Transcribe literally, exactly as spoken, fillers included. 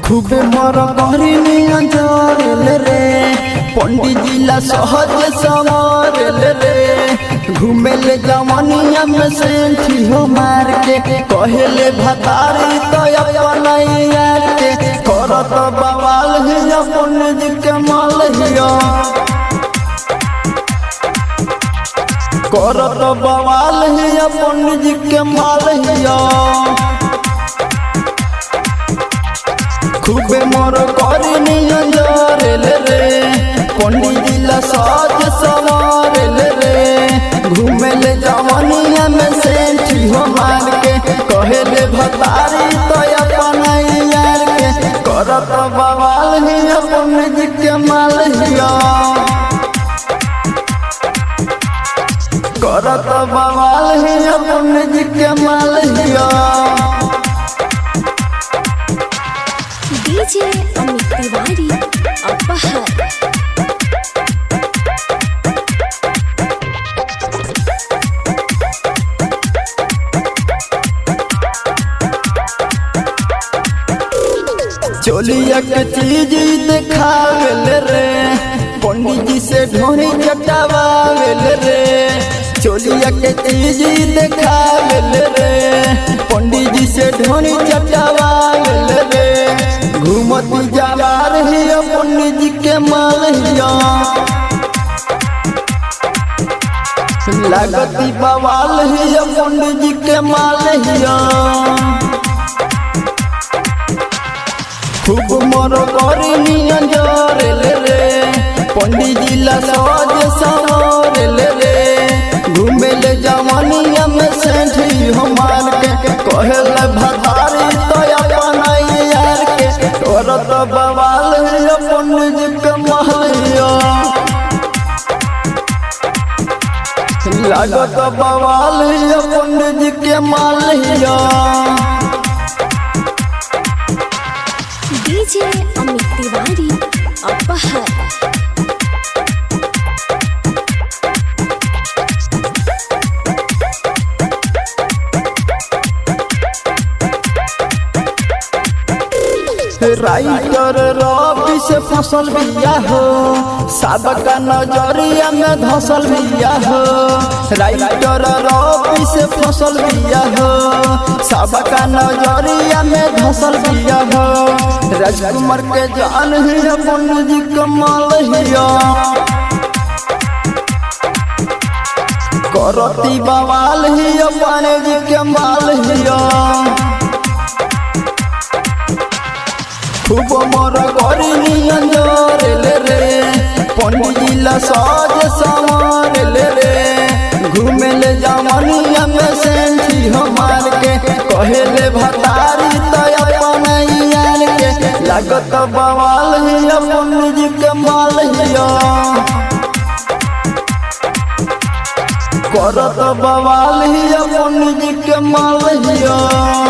खूबे मर कहरी अंजरेल रे पंडित जिला सहज संवरेल रे घूमे ले जवनिया में सेंठी हो मार के कहेले भतारी तो अपना यार के करत बवाल हिया पंडित जी के माल हिया करत बवाल हिया पंडित जी के माल हिया खूबे मोर कहरी अंजरेल रे पंडित जिला सहज संवरेल रे घूमे ले जवनिया में सेंठी हो मार के कहेले भतारी तो अपना यार के करत बवाल हिया पंडित जी के माल हिया करत बवाल हिया पंडित जी के माल हिया डीजे अमित तिवारी अपहर चोलिया के चीज देखावेल रे पंडित जी से ढोरी चटावेल रे चोलिया के चीज देखावेल रे पंडित जी से ढोरी चटावेल रे घूमती जवार हिया पंडित जी के माल हिया लागती बवाल हिया पंडित जी के माल हिया खूब मोर कहरी अंजरेल रे पंडित जिला सहज संवरेल रे घूमे ले जवनिया में सेंठी हो मार के कहेले भतारी तो अपना यार के करत बवाल हिया पंडित जी के माल हिया लागत बवाल हिया पंडित जी के माल हिया डीजे अमित तिवारी अपहर राइटर रवि से फसल बिया हो सबका नजरिया में धसल बिया हो राइटर रवि से फसल बिया हो सबका नजरिया में धसल बिया हो राजकुमार के जान हिया पंडित जी के माल हिया करती बवाल हिया पंडित जी के माल हिया खूब मोर कहरी अंजरेल रे पंडित जिला सहज संवरेल रे घूमे ले जवनिया में सेंठी हो मार के कहेले भतारी तो अपना यार के लागत बवाल हिया पंडित जी के माल हिया करत बवाल हिया पंडित जी के माल हिया।